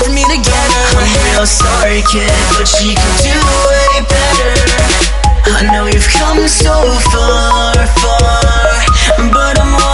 put me together. I'm real sorry, kid, but she can do way better. I know you've come so far, far, but I'm